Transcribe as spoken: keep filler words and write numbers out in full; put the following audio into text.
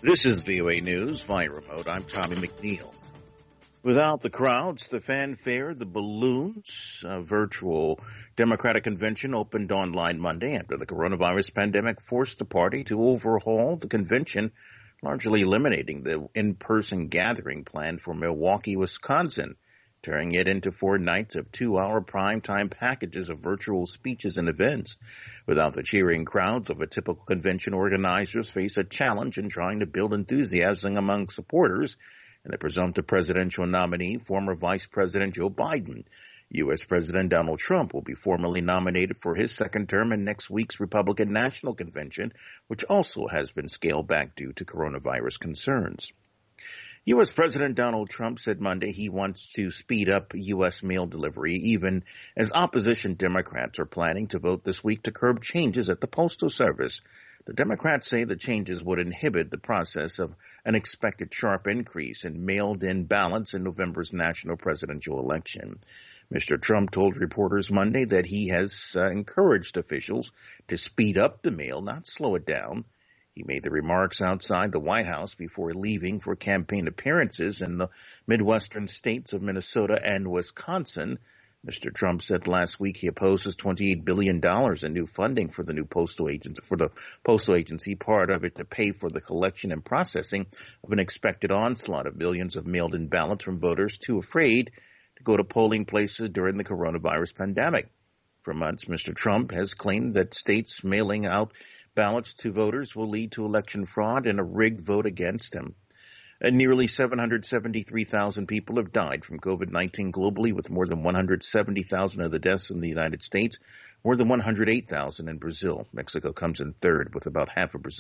This is V O A News via remote. I'm Tommy McNeil. Without the crowds, the fanfare, the balloons, a virtual Democratic convention opened online Monday after the coronavirus pandemic forced the party to overhaul the convention, largely eliminating the in-person gathering plan for Milwaukee, Wisconsin, turning it into four nights of two-hour primetime packages of virtual speeches and events. Without the cheering crowds of a typical convention, organizers face a challenge in trying to build enthusiasm among supporters and the presumptive presidential nominee, former Vice President Joe Biden. U S. President Donald Trump will be formally nominated for his second term in next week's Republican National Convention, which also has been scaled back due to coronavirus concerns. U S. President Donald Trump said Monday he wants to speed up U S mail delivery, even as opposition Democrats are planning to vote this week to curb changes at the Postal Service. The Democrats say the changes would inhibit the process of an expected sharp increase in mailed-in ballots in November's national presidential election. Mister Trump told reporters Monday that he has uh, encouraged officials to speed up the mail, not slow it down. He made the remarks outside the White House before leaving for campaign appearances in the Midwestern states of Minnesota and Wisconsin. Mister Trump said last week he opposes twenty-eight billion dollars in new funding for the new postal agency, for the postal agency, part of it to pay for the collection and processing of an expected onslaught of millions of mailed-in ballots from voters too afraid to go to polling places during the coronavirus pandemic. For months, Mister Trump has claimed that states mailing out ballots to voters will lead to election fraud and a rigged vote against him. And nearly seven hundred seventy-three thousand people have died from COVID nineteen globally, with more than one hundred seventy thousand of the deaths in the United States, more than one hundred eight thousand in Brazil. Mexico comes in third with about half of Brazil.